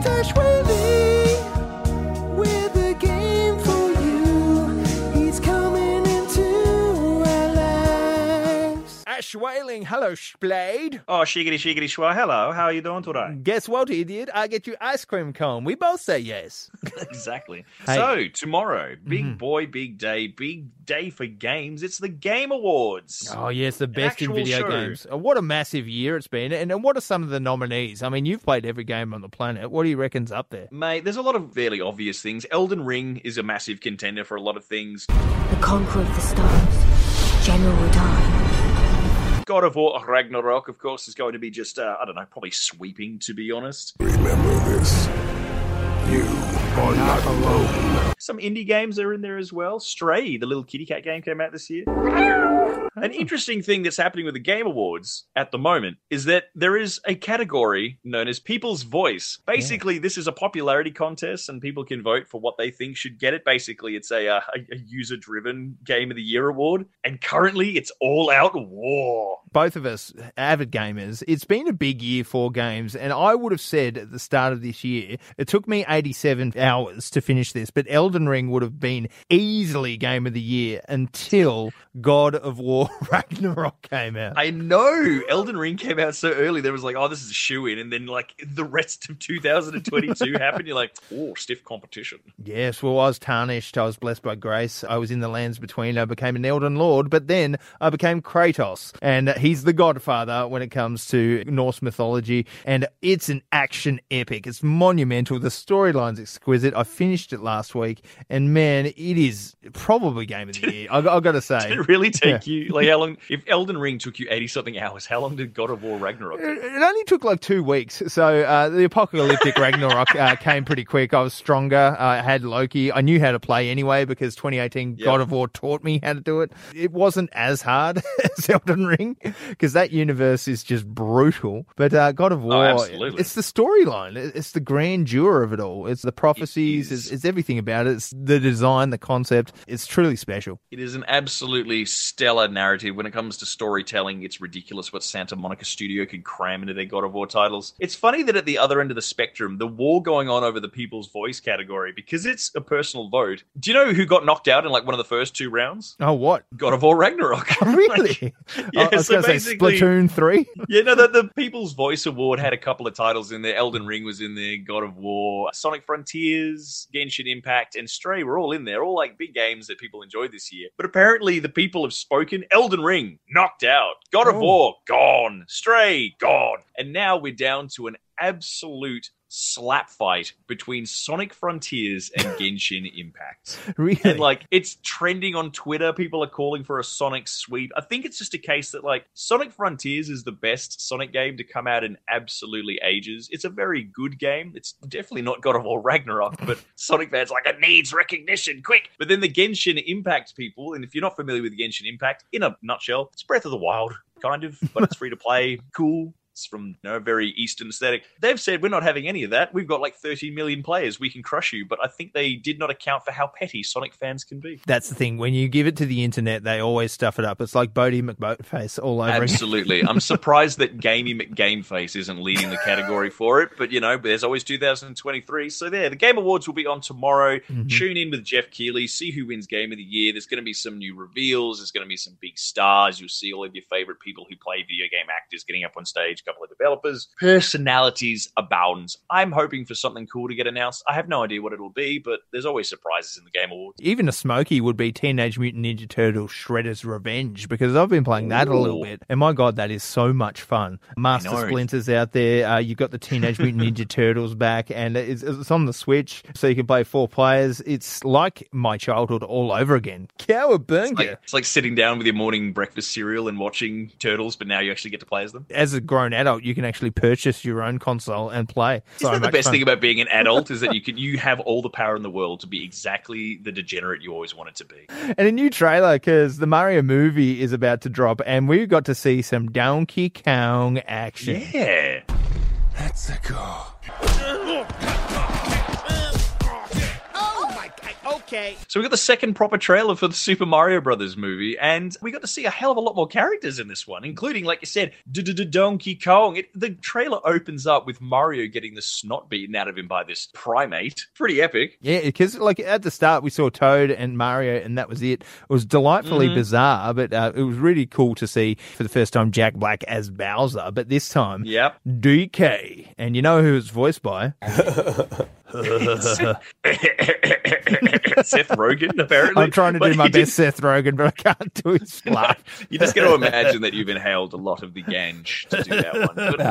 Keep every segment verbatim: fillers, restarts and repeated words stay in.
Ash Whaley with a game for you. He's coming into our lives. Ash Whaling, hello, Splade. Oh, shiggity, shiggity, shwa. Hello, how are you doing today? Guess what, idiot? I get you ice cream cone. We both say yes. Exactly. Hey. So, tomorrow, big Mhm. boy, big day, big day for games. It's the Game Awards. Oh, yes, the best in actual video show. games. Uh, What a massive year it's been. And, and what are some of the nominees? I mean, you've played every game on the planet. What do you reckon's up there? Mate, there's a lot of fairly obvious things. Elden Ring is a massive contender for a lot of things. The conqueror of the stars, General Radahn. God of War Ragnarok, of course, is going to be just, uh, I don't know, probably sweeping, to be honest. Remember this. You are not alone. Some indie games are in there as well. Stray, the little kitty cat game, came out this year. An interesting thing that's happening with the Game Awards at the moment is that there is a category known as People's Voice. Basically, yeah. This is a popularity contest, and people can vote for what they think should get it. Basically, it's a, uh, a, a user-driven Game of the Year award, and currently it's all out war. Both of us, avid gamers, it's been a big year for games, and I would have said at the start of this year, it took me eighty-seven hours to finish this, but Elden Ring would have been easily Game of the Year until God of War Ragnarok came out. I know! Elden Ring came out so early, there was like, oh, this is a shoo-in, and then like the rest of two thousand twenty-two happened, you're like, oh, stiff competition. Yes, well, I was tarnished, I was blessed by grace, I was in the lands between, I became an Elden Lord, but then I became Kratos, and he's the godfather when it comes to Norse mythology, and it's an action epic. It's monumental. The storyline's exquisite. I finished it last week, and man, it is probably Game of the Year. I've, I've got to say. Did it really take Yeah. you, like how long, if Elden Ring took you eighty-something hours, how long did God of War Ragnarok take? It it only took like two weeks. So uh, the apocalyptic Ragnarok uh, came pretty quick. I was stronger. I had Loki. I knew how to play anyway because twenty eighteen Yep. God of War taught me how to do it. It wasn't as hard as Elden Ring because that universe is just brutal. But uh, God of War, absolutely. it's the storyline. It's the grandeur of it all. It's the prophecies. It is. It's, it's everything about it. It's the design, the concept. It's truly special. It is an absolutely stellar narrative. When it comes to storytelling, it's ridiculous what Santa Monica Studio can cram into their God of War titles. It's funny that at the other end of the spectrum, the war going on over the People's Voice category, because it's a personal vote. Do you know who got knocked out in like one of the first two rounds? Oh, what? God of War Ragnarok. Really? Yeah, I was so going to say basically- Splatoon three. Yeah, no, the, the People's Voice Award had a couple of titles in there. Elden Ring was in there, God of War, Sonic Frontiers, Genshin Impact, and Stray were all in there. All like big games that people enjoyed this year. But apparently the people have spoken. Elden Ring, knocked out. God of Oh. War, gone. Stray, gone. And now we're down to an absolute slap fight between Sonic Frontiers and Genshin Impact. Really? And like it's trending on Twitter. People are calling for a Sonic sweep. I think it's just a case that like Sonic Frontiers is the best Sonic game to come out in absolutely ages. It's a very good game. It's definitely not God of War Ragnarok, but Sonic fans are like, it needs recognition, quick. But then the Genshin Impact people, and if you're not familiar with Genshin Impact, in a nutshell, it's Breath of the Wild, kind of, but it's free to play, cool. From you know, very Eastern aesthetic. They've said we're not having any of that. We've got like thirty million players. We can crush you. But I think they did not account for how petty Sonic fans can be. That's the thing. When you give it to the internet, they always stuff it up. It's like Bodie McBoatface all over again. Absolutely. I'm surprised that Gamey McGameface isn't leading the category for it. But, you know, there's always two thousand twenty-three. So there, the Game Awards will be on tomorrow. Mm-hmm. Tune in with Jeff Keighley. See who wins Game of the Year. There's going to be some new reveals. There's going to be some big stars. You'll see all of your favorite people who play video game actors getting up on stage, a couple of developers. Personalities abound. I'm hoping for something cool to get announced. I have no idea what it'll be, but there's always surprises in the Game Awards. Even a smoky would be Teenage Mutant Ninja Turtles Shredder's Revenge, because I've been playing that a little Ooh. bit. And my God, that is so much fun. Master know. Splinter's out there. Uh, you've got the Teenage Mutant Ninja Turtles back, and it's, it's on the Switch, so you can play four players. It's like my childhood all over again. Cowabunga. It's like, it's like sitting down with your morning breakfast cereal and watching Turtles, but now you actually get to play as them. As a grown adult, you can actually purchase your own console and play. Isn't So that the much best fun. thing about being an adult is that you can you have all the power in the world to be exactly the degenerate you always wanted to be. And a new trailer, because the Mario movie is about to drop, and we got to see some Donkey Kong action. Yeah. Let's go. Oh my God. Okay, Okay. So we got the second proper trailer for the Super Mario Brothers movie, and we got to see a hell of a lot more characters in this one, including, like you said, Donkey Kong. It, the trailer opens up with Mario getting the snot beaten out of him by this primate. Pretty epic. Yeah, because like at the start we saw Toad and Mario, and that was it. It was delightfully mm-hmm. bizarre, but uh, it was really cool to see for the first time Jack Black as Bowser. But this time, yep, D K, and you know who it's voiced by? Seth Rogen, apparently. I'm trying to do but my best did... Seth Rogen, but I can't do his laugh. You're just going to imagine that you've inhaled a lot of the ganj to do that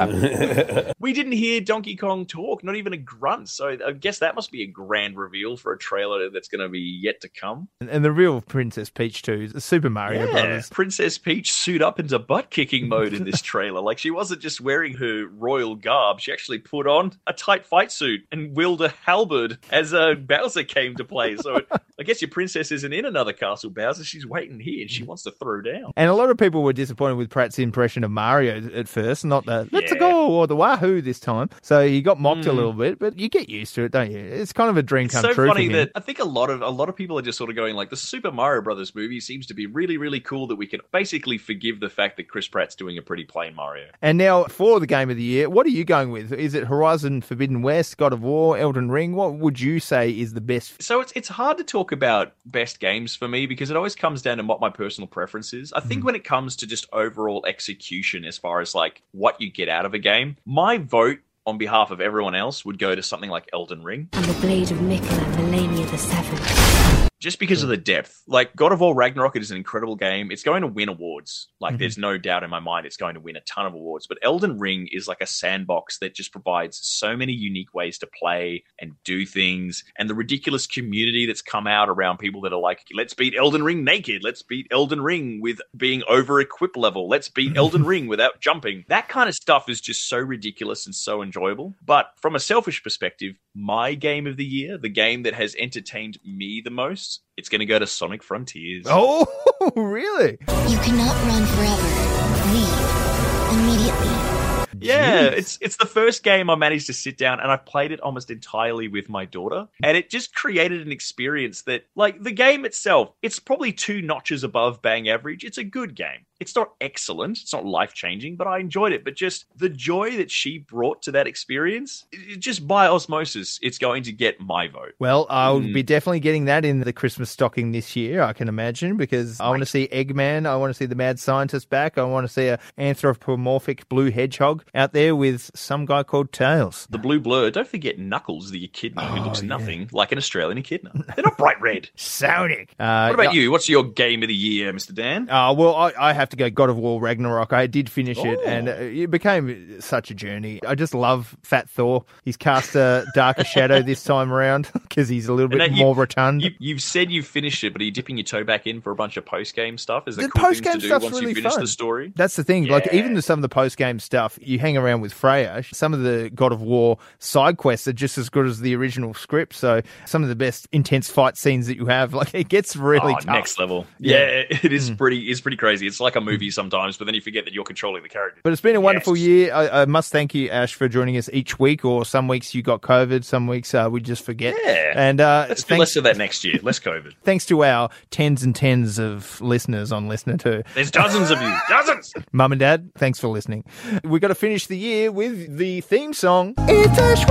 one. But we didn't hear Donkey Kong talk, not even a grunt. So I guess that must be a grand reveal for a trailer that's going to be yet to come. And, and the real Princess Peach too, the Super Mario yeah, Brothers. Princess Peach suit up into butt kicking mode in this trailer. Like, she wasn't just wearing her royal garb; she actually put on a tight fight suit and wielded a halberd as uh, Bowser came to play. So I guess your princess isn't in another castle, Bowser. She's waiting here and she wants to throw down. And a lot of people were disappointed with Pratt's impression of Mario at first, not the let's yeah. go or the wahoo this time. So he got mocked mm. a little bit, but you get used to it, don't you? It's kind of a dream it's come so true. So funny for that I think a lot of a lot of people are just sort of going like, the Super Mario Brothers movie seems to be really, really cool that we can basically forgive the fact that Chris Pratt's doing a pretty plain Mario. And now for the game of the year, what are you going with? Is it Horizon Forbidden West, God of War, Elden Ring? What would you say is the best? So it's it's hard to talk about best games for me because it always comes down to what my personal preference is. I think mm. when it comes to just overall execution, as far as like what you get out of a game, my vote on behalf of everyone else would go to something like Elden Ring. And the Blade of Mikkel and Melania the Seventh. Just because of the depth. Like, God of War Ragnarok is an incredible game. It's going to win awards. Like, mm-hmm. there's no doubt in my mind it's going to win a ton of awards. But Elden Ring is like a sandbox that just provides so many unique ways to play and do things. And the ridiculous community that's come out around people that are like, let's beat Elden Ring naked. Let's beat Elden Ring with being over-equipped level. Let's beat Elden Ring without jumping. That kind of stuff is just so ridiculous and so enjoyable. But from a selfish perspective, my game of the year, the game that has entertained me the most, it's going to go to Sonic Frontiers. Oh, really? You cannot run forever. Leave immediately. Yeah, Jeez. it's it's the first game I managed to sit down and I played it almost entirely with my daughter. And it just created an experience that, like, the game itself, it's probably two notches above bang average. It's a good game. It's not excellent. It's not life-changing, but I enjoyed it. But just the joy that she brought to that experience, it, just by osmosis, it's going to get my vote. Well, I'll mm. be definitely getting that in the Christmas stocking this year, I can imagine, because I want to see Eggman. I want to see the Mad Scientist back. I want to see an anthropomorphic blue hedgehog out there with some guy called Tails. The blue blur. Don't forget Knuckles, the echidna, oh, who looks yeah. nothing like an Australian echidna. They're not bright red. Sonic. Uh, what about you? What's your game of the year, Mister Dan? Uh, well, I, I have to go God of War Ragnarok. I did finish oh. it, and it became such a journey. I just love Fat Thor. He's cast a darker shadow this time around because he's a little bit you, more rotund. You, you've said you've finished it, but are you dipping your toe back in for a bunch of post-game stuff? Is that the cool post-game thing to do stuff's once really you finish fun. the story? That's the thing. Yeah. Like, even the, some of the post-game stuff, you hang around with Freya. Some of the God of War side quests are just as good as the original script. So some of the best intense fight scenes that you have, like, it gets really oh, tough. Next level. Yeah, yeah it is mm. pretty. It's pretty crazy. It's like a movie sometimes, but then you forget that you're controlling the character. But it's been a wonderful yes. year. I, I must thank you, Ash, for joining us each week. Or some weeks you got COVID, some weeks uh, we just forget. Yeah, and uh, let's do thanks, less of that next year. Less COVID. Thanks to our tens and tens of listeners on Listener Too. There's dozens of you, dozens. Mum and Dad, thanks for listening. We've got to finish the year with the theme song. It's Ash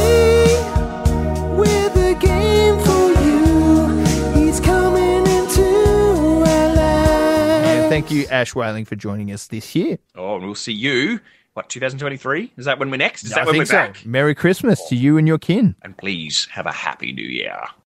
Whaley with a game for you. He's coming into our lives. And thank you, Ash Whaling, for joining us this year. Oh, and we'll see you. What, twenty twenty-three? Is that when we're next? Is I that when think we're so. back? Merry Christmas to you and your kin. And please have a happy new year.